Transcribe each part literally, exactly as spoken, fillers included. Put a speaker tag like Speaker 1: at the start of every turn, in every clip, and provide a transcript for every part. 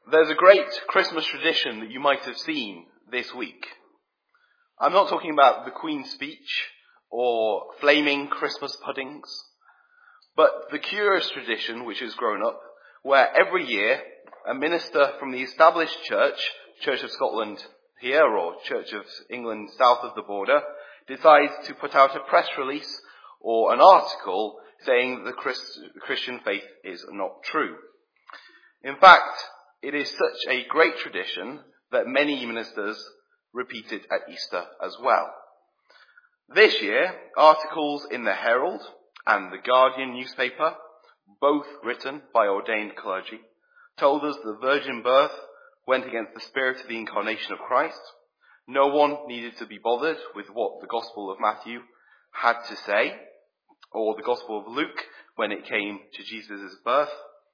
Speaker 1: There's a great Christmas tradition that you might have seen this week. I'm not talking about the Queen's speech or flaming Christmas puddings, but the curious tradition which has grown up, where every year a minister from the established church, Church of Scotland here or Church of England south of the border, decides to put out a press release or an article saying that the Christ- Christian faith is not true. In fact, it is such a great tradition that many ministers repeat it at Easter as well. This year, articles in the Herald and the Guardian newspaper, both written by ordained clergy, told us the virgin birth went against the spirit of the incarnation of Christ. No one needed to be bothered with what the Gospel of Matthew had to say, or the Gospel of Luke when it came to Jesus' birth,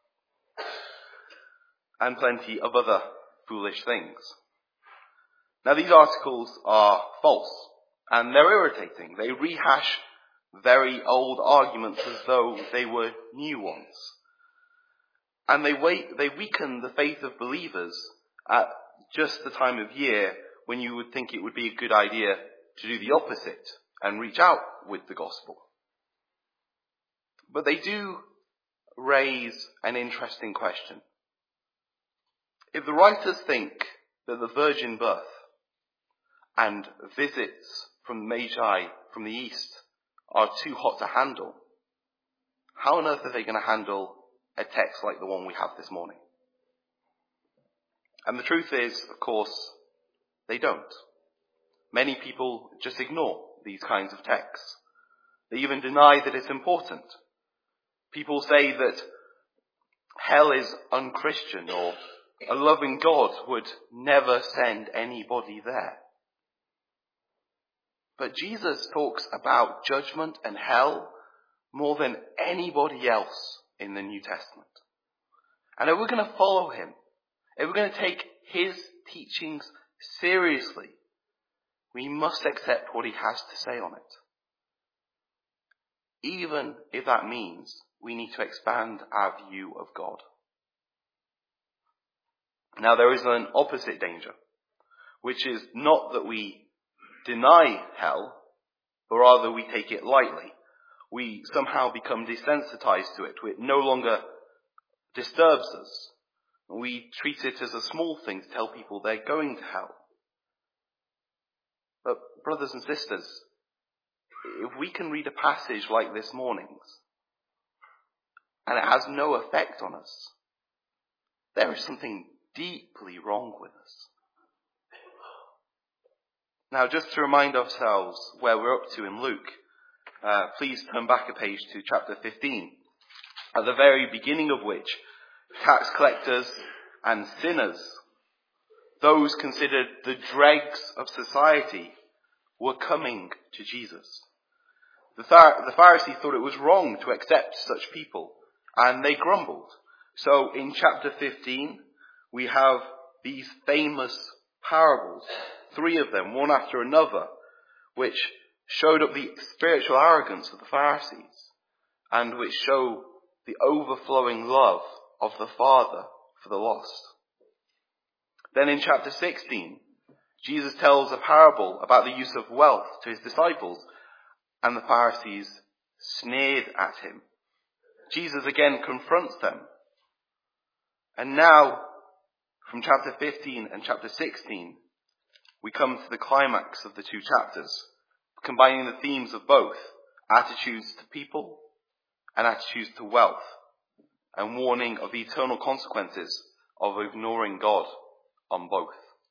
Speaker 1: and plenty of other foolish things. Now these articles are false, and they're irritating. They rehash very old arguments as though they were new ones. And they, wait, they weaken the faith of believers at just the time of year when you would think it would be a good idea to do the opposite and reach out with the gospel. But they do raise an interesting question. If the writers think that the virgin birth and visits from the Magi from the east are too hot to handle, how on earth are they going to handle a text like the one we have this morning? And the truth is, of course, they don't. Many people just ignore these kinds of texts. They even deny that it's important. People say that hell is unchristian, or a loving God would never send anybody there. But Jesus talks about judgment and hell more than anybody else in the New Testament. And if we're going to follow him, if we're going to take his teachings seriously, we must accept what he has to say on it. Even if that means we need to expand our view of God. Now there is an opposite danger, which is not that we deny hell, but rather we take it lightly. We somehow become desensitized to it. It no longer disturbs us. We treat it as a small thing to tell people they're going to hell. But brothers and sisters, if we can read a passage like this morning's, and it has no effect on us, there is something deeply wrong with us. Now, just to remind ourselves where we're up to in Luke, uh, please turn back a page to chapter fifteen, at the very beginning of which tax collectors and sinners, those considered the dregs of society, were coming to Jesus. The, Phar- the Pharisees thought it was wrong to accept such people, and they grumbled. So in chapter fifteen, we have these famous parables, three of them, one after another, which showed up the spiritual arrogance of the Pharisees, and which show the overflowing love of the Father for the lost. Then in chapter sixteen, Jesus tells a parable about the use of wealth to his disciples, and the Pharisees sneered at him. Jesus again confronts them. And now, from chapter fifteen and chapter sixteen, we come to the climax of the two chapters, combining the themes of both, attitudes to people and attitudes to wealth, and warning of the eternal consequences of ignoring God on both.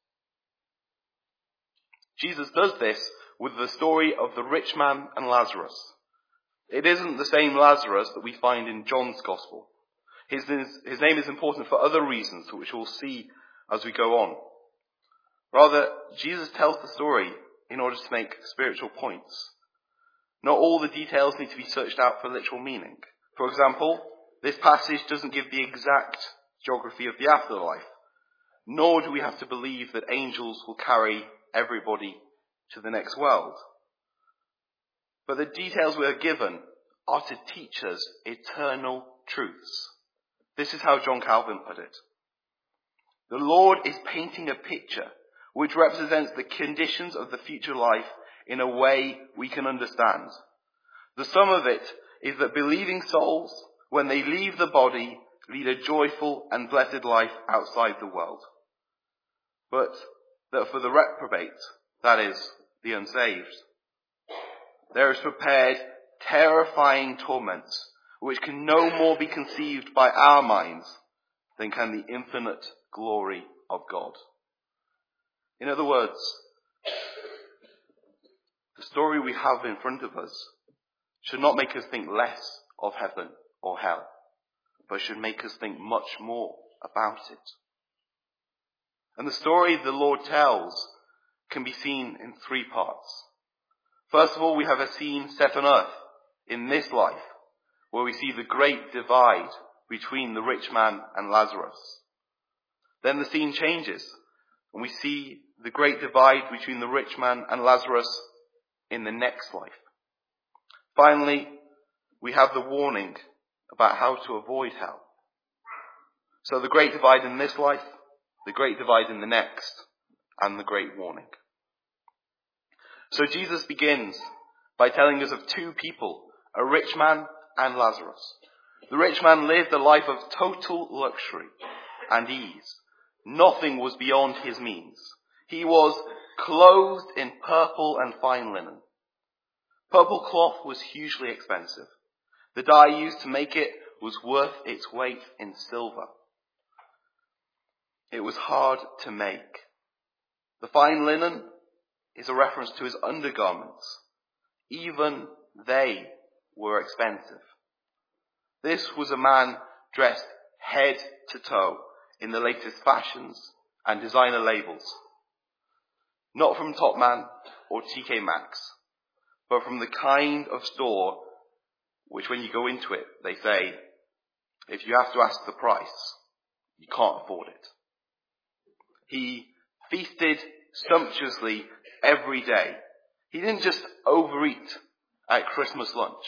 Speaker 1: Jesus does this with the story of the rich man and Lazarus. It isn't the same Lazarus that we find in John's Gospel. His, his name is important for other reasons, which we'll see as we go on. Rather, Jesus tells the story in order to make spiritual points. Not all the details need to be searched out for literal meaning. For example, this passage doesn't give the exact geography of the afterlife, nor do we have to believe that angels will carry everybody to the next world. But the details we are given are to teach us eternal truths. This is how John Calvin put it. The Lord is painting a picture which represents the conditions of the future life in a way we can understand. The sum of it is that believing souls, when they leave the body, lead a joyful and blessed life outside the world. But that for the reprobate, that is, the unsaved, there is prepared terrifying torments which can no more be conceived by our minds than can the infinite glory of God. In other words, the story we have in front of us should not make us think less of heaven or hell, but should make us think much more about it. And the story the Lord tells can be seen in three parts. First of all, we have a scene set on earth in this life, where we see the great divide between the rich man and Lazarus. Then the scene changes, and we see the great divide between the rich man and Lazarus in the next life. Finally, we have the warning about how to avoid hell. So the great divide in this life, the great divide in the next, and the great warning. So Jesus begins by telling us of two people, a rich man and Lazarus. The rich man lived a life of total luxury and ease. Nothing was beyond his means. He was clothed in purple and fine linen. Purple cloth was hugely expensive. The dye used to make it was worth its weight in silver. It was hard to make. The fine linen is a reference to his undergarments. Even they were expensive. This was a man dressed head to toe in the latest fashions and designer labels. Not from Topman or T K Maxx, but from the kind of store which when you go into it, they say, if you have to ask the price, you can't afford it. He feasted sumptuously every day. He didn't just overeat at Christmas lunch.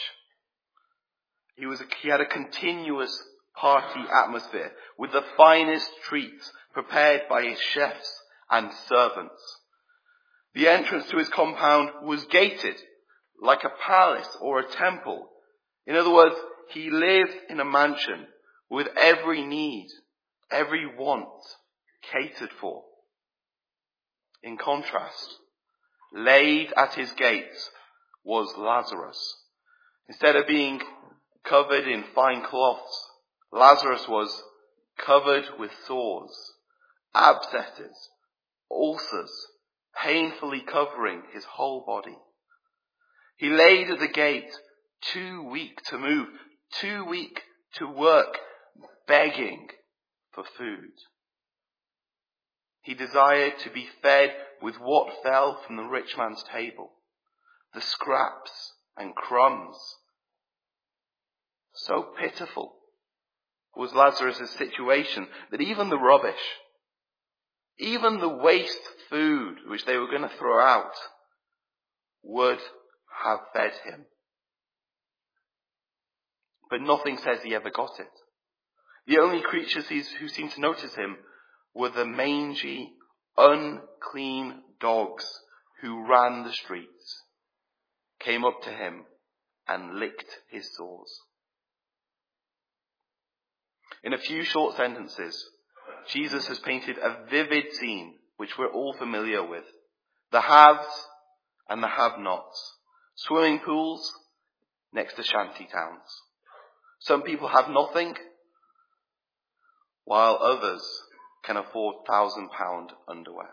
Speaker 1: He was a, he had a continuous party atmosphere with the finest treats prepared by his chefs and servants. The entrance to his compound was gated like a palace or a temple. In other words, he lived in a mansion with every need, every want catered for. In contrast, laid at his gates was Lazarus. Instead of being covered in fine cloths, Lazarus was covered with sores, abscesses, ulcers, painfully covering his whole body. He laid at the gate, too weak to move, too weak to work, begging for food. He desired to be fed with what fell from the rich man's table, the scraps and crumbs. So pitiful was Lazarus' situation that even the rubbish, even the waste food which they were going to throw out, would have fed him. But nothing says he ever got it. The only creatures who seemed to notice him were the mangy, unclean dogs who ran the streets, came up to him and licked his sores. In a few short sentences, Jesus has painted a vivid scene which we're all familiar with. The haves and the have-nots. Swimming pools next to shanty towns. Some people have nothing, while others can afford thousand pound underwear.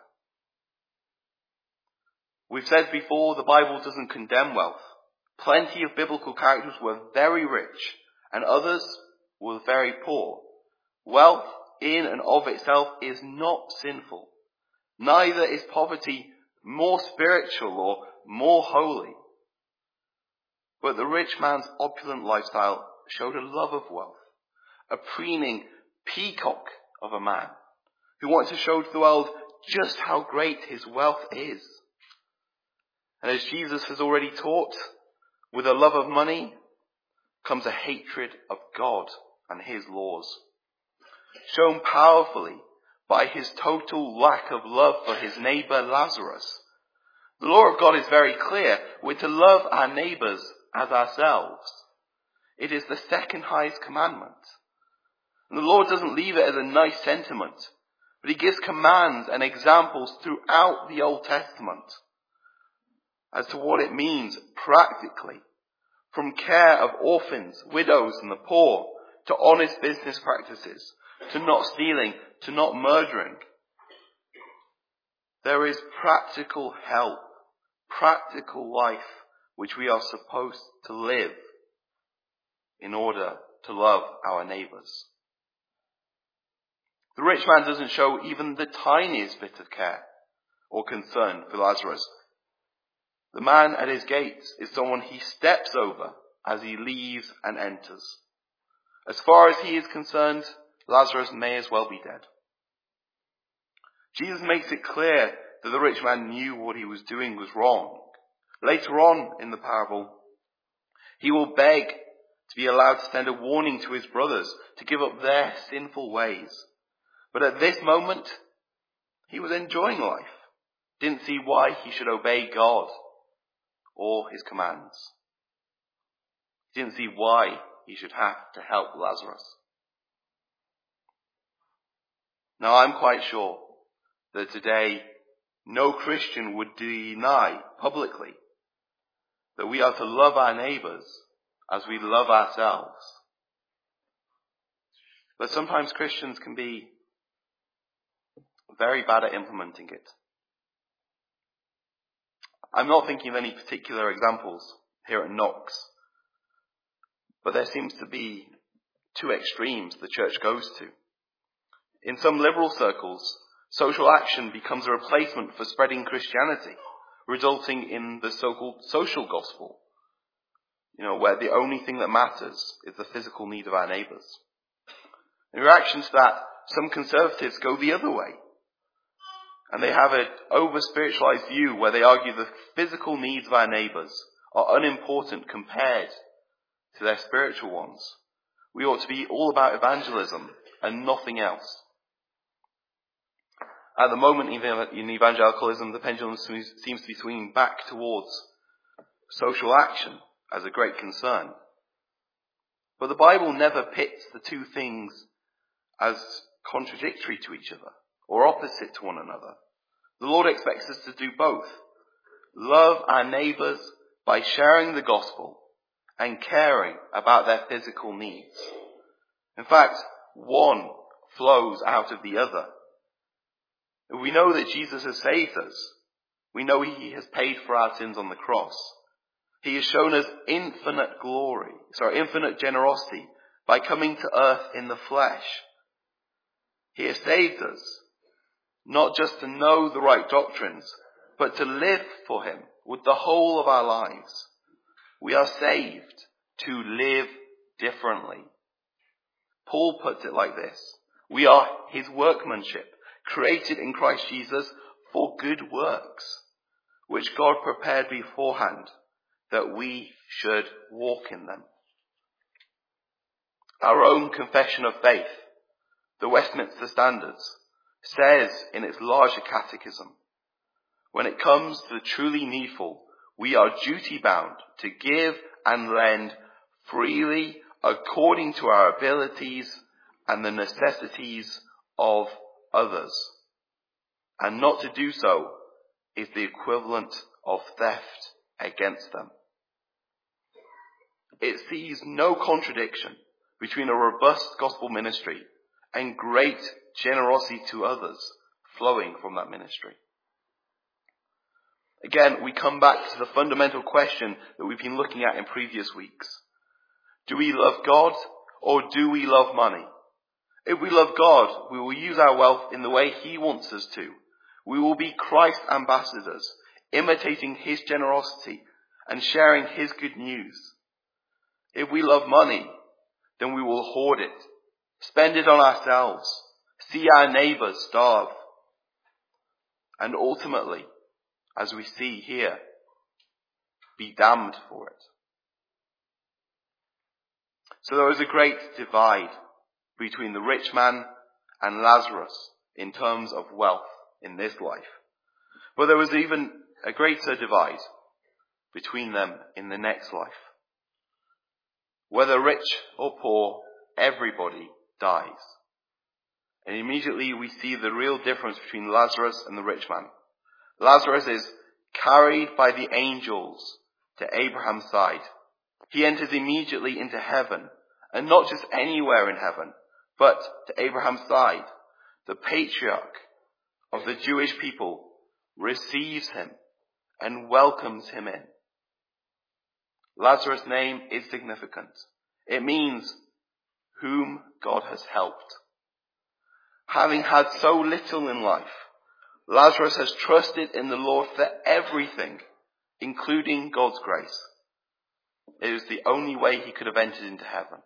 Speaker 1: We've said before, the Bible doesn't condemn wealth. Plenty of biblical characters were very rich, and others were very poor. Wealth in and of itself is not sinful. Neither is poverty more spiritual or more holy. But the rich man's opulent lifestyle showed a love of wealth, a preening peacock of a man who wanted to show to the world just how great his wealth is. And as Jesus has already taught, with a love of money comes a hatred of God and his laws, shown powerfully by his total lack of love for his neighbor Lazarus. The law of God is very clear. We're to love our neighbors as ourselves. It is the second highest commandment. And the Lord doesn't leave it as a nice sentiment, but he gives commands and examples throughout the Old Testament as to what it means practically, from care of orphans, widows and the poor, to honest business practices, to not stealing, to not murdering. There is practical help, practical life, which we are supposed to live in order to love our neighbours. The rich man doesn't show even the tiniest bit of care or concern for Lazarus. The man at his gates is someone he steps over as he leaves and enters. As far as he is concerned, Lazarus may as well be dead. Jesus makes it clear that the rich man knew what he was doing was wrong. Later on in the parable, he will beg to be allowed to send a warning to his brothers to give up their sinful ways. But at this moment, he was enjoying life. Didn't see why he should obey God or his commands. Didn't see why he should have to help Lazarus. Now, I'm quite sure that today no Christian would deny publicly that we are to love our neighbours as we love ourselves. But sometimes Christians can be very bad at implementing it. I'm not thinking of any particular examples here at Knox, but there seems to be two extremes the church goes to. In some liberal circles, social action becomes a replacement for spreading Christianity, resulting in the so-called social gospel, you know, where the only thing that matters is the physical need of our neighbours. In reaction to that, some conservatives go the other way, and they have an over-spiritualized view where they argue the physical needs of our neighbours are unimportant compared to their spiritual ones. We ought to be all about evangelism and nothing else. At the moment in evangelicalism, the pendulum seems to be swinging back towards social action as a great concern. But the Bible never pits the two things as contradictory to each other or opposite to one another. The Lord expects us to do both. Love our neighbours by sharing the gospel and caring about their physical needs. In fact, one flows out of the other. We know that Jesus has saved us. We know he has paid for our sins on the cross. He has shown us infinite glory, sorry, infinite generosity by coming to earth in the flesh. He has saved us, not just to know the right doctrines, but to live for him with the whole of our lives. We are saved to live differently. Paul puts it like this: we are his workmanship, created in Christ Jesus for good works, which God prepared beforehand that we should walk in them. Our own confession of faith, the Westminster Standards, says in its larger catechism, when it comes to the truly needful, we are duty bound to give and lend freely according to our abilities and the necessities of others. And not to do so is the equivalent of theft against them. It sees no contradiction between a robust gospel ministry and great generosity to others flowing from that ministry. Again, we come back to the fundamental question that we've been looking at in previous weeks. Do we love God or do we love money? If we love God, we will use our wealth in the way he wants us to. We will be Christ ambassadors, imitating his generosity and sharing his good news. If we love money, then we will hoard it, spend it on ourselves, see our neighbours starve, and ultimately, as we see here, be damned for it. So there is a great divide between the rich man and Lazarus in terms of wealth in this life. But there was even a greater divide between them in the next life. Whether rich or poor, everybody dies. And immediately we see the real difference between Lazarus and the rich man. Lazarus is carried by the angels to Abraham's side. He enters immediately into heaven, and not just anywhere in heaven, but to Abraham's side. The patriarch of the Jewish people receives him and welcomes him in. Lazarus' name is significant. It means whom God has helped. Having had so little in life, Lazarus has trusted in the Lord for everything, including God's grace. It is the only way he could have entered into heaven.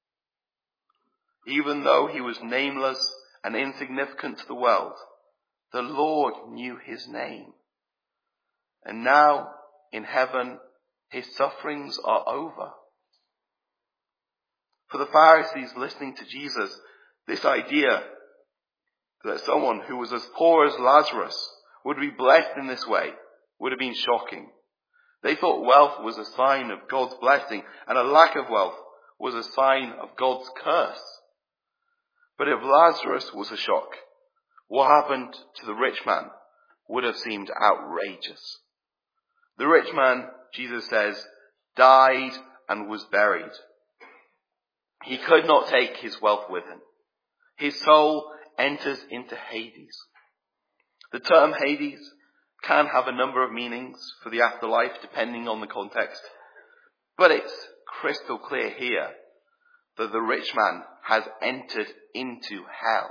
Speaker 1: Even though he was nameless and insignificant to the world, the Lord knew his name. And now, in heaven, his sufferings are over. For the Pharisees listening to Jesus, this idea that someone who was as poor as Lazarus would be blessed in this way would have been shocking. They thought wealth was a sign of God's blessing, and a lack of wealth was a sign of God's curse. But if Lazarus was a shock, what happened to the rich man would have seemed outrageous. The rich man, Jesus says, died and was buried. He could not take his wealth with him. His soul enters into Hades. The term Hades can have a number of meanings for the afterlife depending on the context. But it's crystal clear here that the rich man has entered into hell.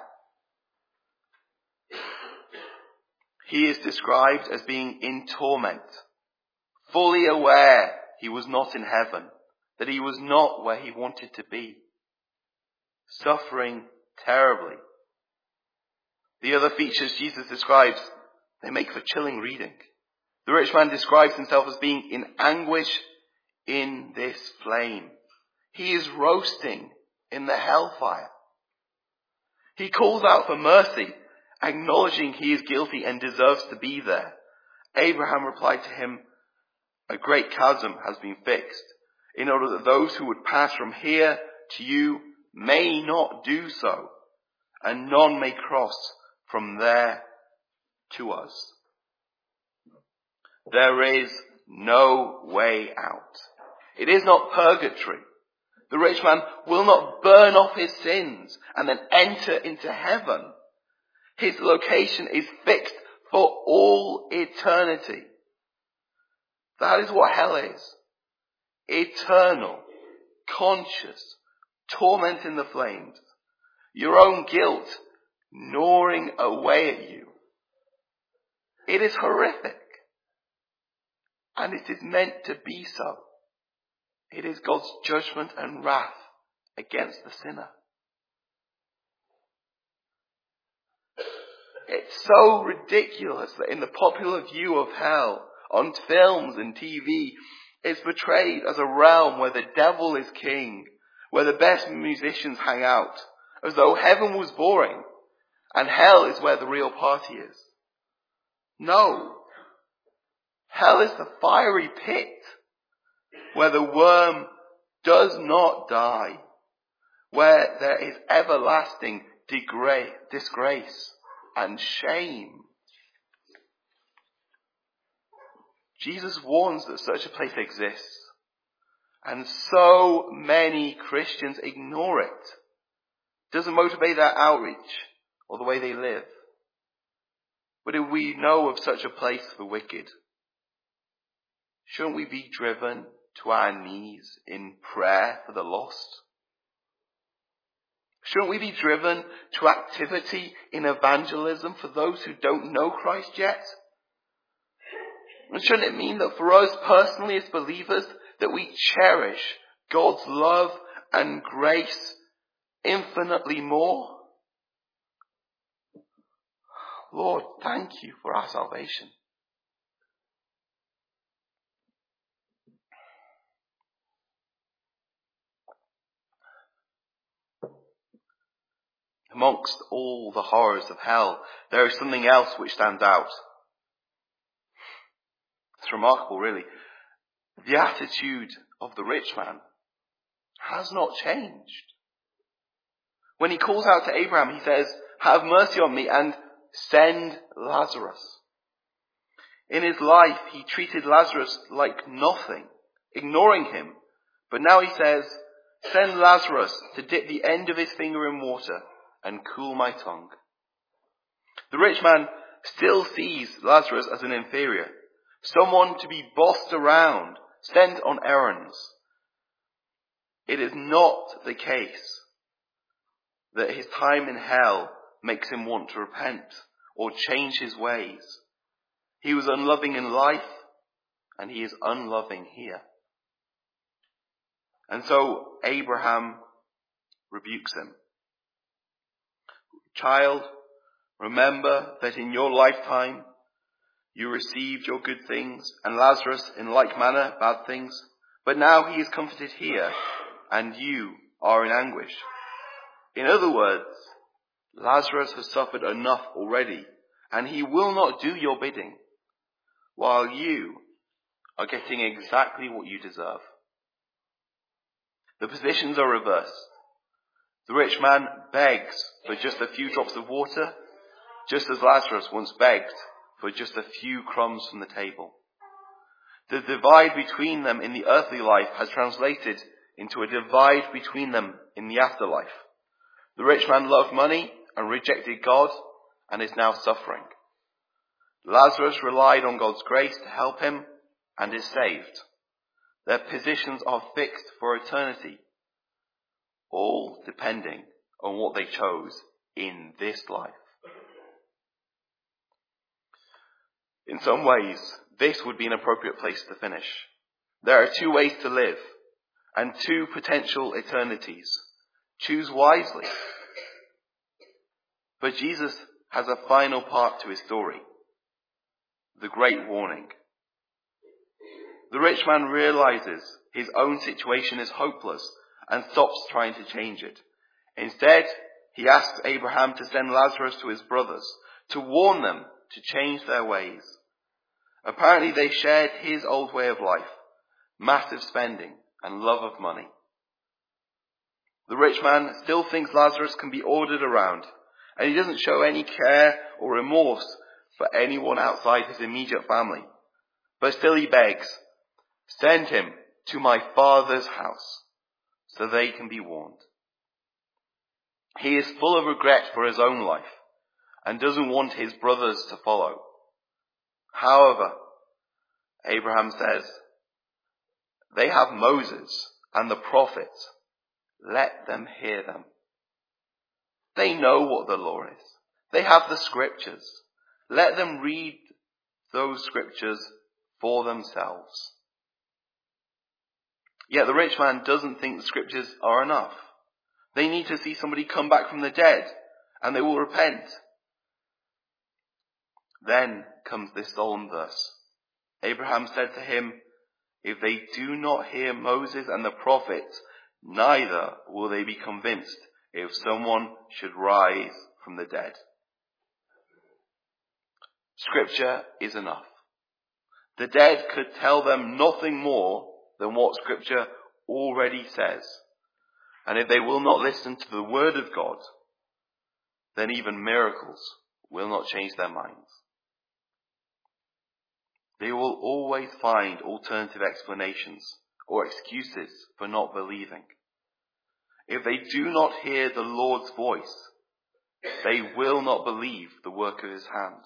Speaker 1: He is described as being in torment, fully aware he was not in heaven, that he was not where he wanted to be, suffering terribly. The other features Jesus describes, they make for chilling reading. The rich man describes himself as being in anguish in this flame. He is roasting in the hellfire. He calls out for mercy, acknowledging he is guilty and deserves to be there. Abraham replied to him, a great chasm has been fixed, in order that those who would pass from here to you may not do so, and none may cross from there to us. There is no way out. It is not purgatory. The rich man will not burn off his sins and then enter into heaven. His location is fixed for all eternity. That is what hell is. Eternal, conscious, torment in the flames. Your own guilt gnawing away at you. It is horrific. And it is meant to be so. It is God's judgment and wrath against the sinner. It's so ridiculous that in the popular view of hell, on films and T V, it's portrayed as a realm where the devil is king, where the best musicians hang out, as though heaven was boring and hell is where the real party is. No. Hell is the fiery pit where the worm does not die, where there is everlasting degra- disgrace and shame. Jesus warns that such a place exists, and so many Christians ignore it. It doesn't motivate their outreach or the way they live. But if we know of such a place for the wicked, shouldn't we be driven to our knees in prayer for the lost? Shouldn't we be driven to activity in evangelism for those who don't know Christ yet? And shouldn't it mean that for us personally as believers, that we cherish God's love and grace infinitely more? Lord, thank you for our salvation. amongst all the horrors of hell, there is something else which stands out. It's remarkable, really. The attitude of the rich man has not changed. When he calls out to Abraham, he says, "Have mercy on me and send Lazarus." In his life, he treated Lazarus like nothing, ignoring him. But now he says, "Send Lazarus to dip the end of his finger in water and cool my tongue." The rich man still sees Lazarus as an inferior, someone to be bossed around, sent on errands. It is not the case that his time in hell makes him want to repent or change his ways. He was unloving in life, and he is unloving here. And so Abraham rebukes him. "Child, remember that in your lifetime you received your good things, and Lazarus in like manner bad things. But now he is comforted here, and you are in anguish." In other words, Lazarus has suffered enough already, and he will not do your bidding, while you are getting exactly what you deserve. The positions are reversed. The rich man begs for just a few drops of water, just as Lazarus once begged for just a few crumbs from the table. The divide between them in the earthly life has translated into a divide between them in the afterlife. The rich man loved money and rejected God and is now suffering. Lazarus relied on God's grace to help him and is saved. Their positions are fixed for eternity, all depending on what they chose in this life. In some ways, this would be an appropriate place to finish. There are two ways to live and two potential eternities. Choose wisely. But Jesus has a final part to his story, the great warning. The rich man realizes his own situation is hopeless and stops trying to change it. Instead, he asks Abraham to send Lazarus to his brothers, to warn them to change their ways. Apparently they shared his old way of life, massive spending and love of money. The rich man still thinks Lazarus can be ordered around, and he doesn't show any care or remorse for anyone outside his immediate family. But still he begs, "Send him to my father's house so they can be warned." He is full of regret for his own life and doesn't want his brothers to follow. However, Abraham says, "They have Moses and the prophets. Let them hear them. They know what the law is. They have the scriptures. Let them read those scriptures for themselves." Yet the rich man doesn't think the scriptures are enough. They need to see somebody come back from the dead, and they will repent. Then comes this solemn verse. Abraham said to him, "If they do not hear Moses and the prophets, neither will they be convinced if someone should rise from the dead." Scripture is enough. The dead could tell them nothing more than what Scripture already says. And if they will not listen to the word of God, then even miracles will not change their minds. They will always find alternative explanations or excuses for not believing. If they do not hear the Lord's voice, they will not believe the work of his hand.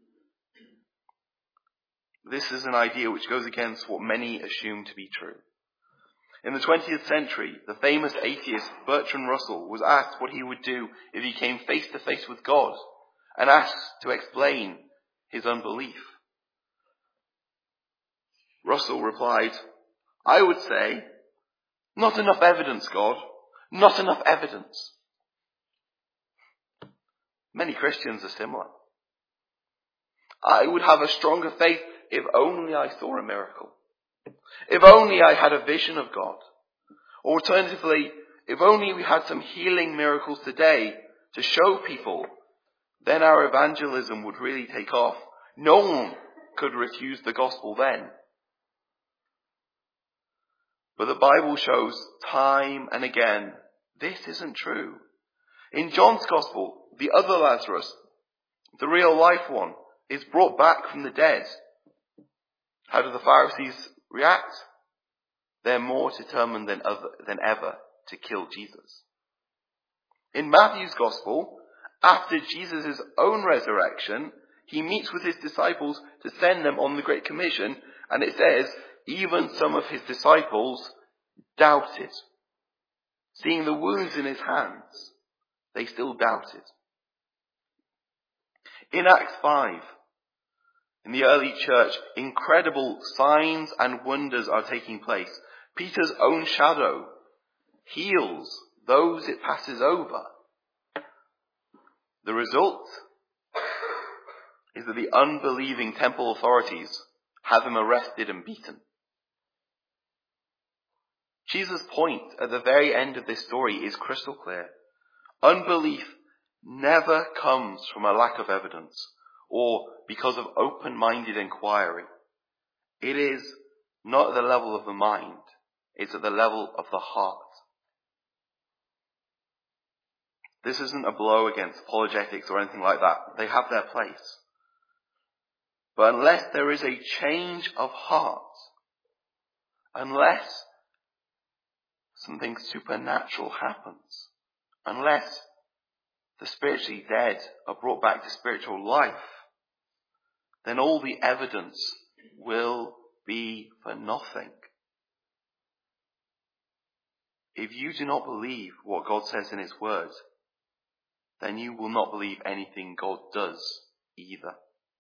Speaker 1: This is an idea which goes against what many assume to be true. In the twentieth century, the famous atheist Bertrand Russell was asked what he would do if he came face to face with God and asked to explain his unbelief. Russell replied, "I would say, 'Not enough evidence, God. Not enough evidence.'" Many Christians are similar. "I would have a stronger faith if only I saw a miracle. If only I had a vision of God. Alternatively, if only we had some healing miracles today to show people, then our evangelism would really take off. No one could refuse the gospel then. But the Bible shows time and again, this isn't true. In John's gospel, the other Lazarus, the real life one, is brought back from the dead. How do the Pharisees react? They're more determined than, other, than ever to kill Jesus. In Matthew's gospel, after Jesus' own resurrection, he meets with his disciples to send them on the Great Commission, and it says, even some of his disciples doubted. Seeing the wounds in his hands, they still doubted. In Acts five, in the early church, incredible signs and wonders are taking place. Peter's own shadow heals those it passes over. The result is that the unbelieving temple authorities have him arrested and beaten. Jesus' point at the very end of this story is crystal clear. Unbelief never comes from a lack of evidence or because of open-minded inquiry. It is not at the level of the mind, it's at the level of the heart. This isn't a blow against apologetics or anything like that. They have their place. But unless there is a change of heart, unless something supernatural happens, unless the spiritually dead are brought back to spiritual life, then all the evidence will be for nothing. If you do not believe what God says in his word, then you will not believe anything God does either.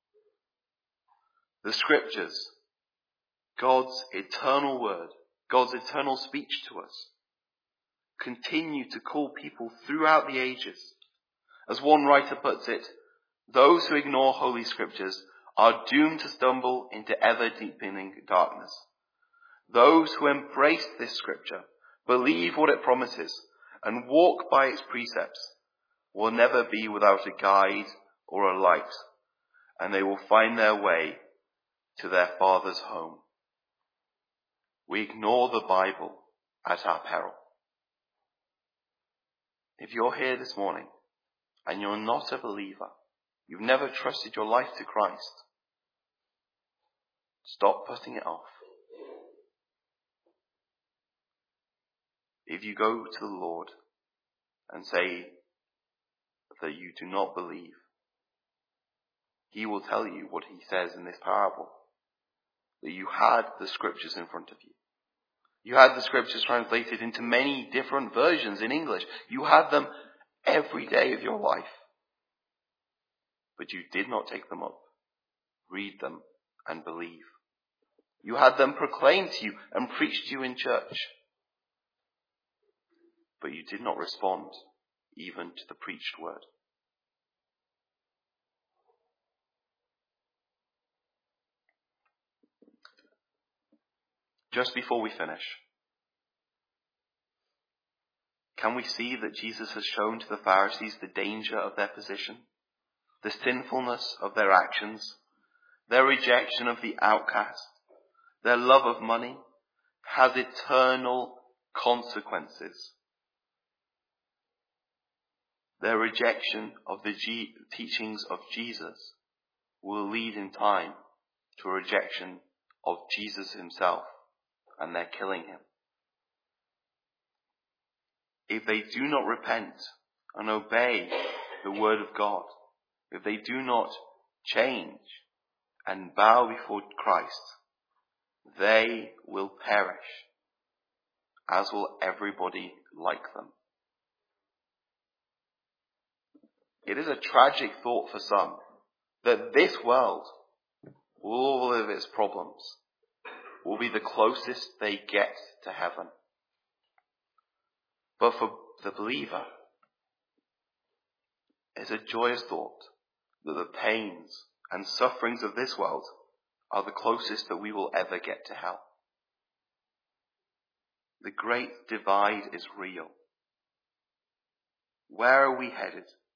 Speaker 1: The scriptures, God's eternal word, God's eternal speech to us, continue to call people throughout the ages. As one writer puts it, those who ignore holy scriptures are doomed to stumble into ever-deepening darkness. Those who embrace this scripture, believe what it promises, and walk by its precepts will never be without a guide or a light, and they will find their way to their Father's home. We ignore the Bible at our peril. If you're here this morning and you're not a believer, you've never trusted your life to Christ, stop putting it off. If you go to the Lord and say that you do not believe, he will tell you what he says in this parable, that you had the scriptures in front of you. You had the scriptures translated into many different versions in English. You had them every day of your life. But you did not take them up, read them, and believe. You had them proclaimed to you and preached to you in church. But you did not respond even to the preached word. Just before we finish, can we see that Jesus has shown to the Pharisees the danger of their position, the sinfulness of their actions, their rejection of the outcast, their love of money has eternal consequences. Their rejection of the G- teachings of Jesus will lead in time to a rejection of Jesus himself, and they're killing him. If they do not repent and obey the word of God, if they do not change and bow before Christ, they will perish, as will everybody like them. It is a tragic thought for some that this world, with all of its problems, will be the closest they get to heaven. But for the believer, it's a joyous thought that the pains and sufferings of this world are the closest that we will ever get to hell. The great divide is real. Where are we headed?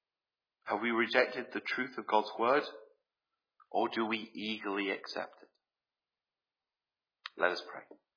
Speaker 1: Have we rejected the truth of God's word, or do we eagerly accept it? Let us pray.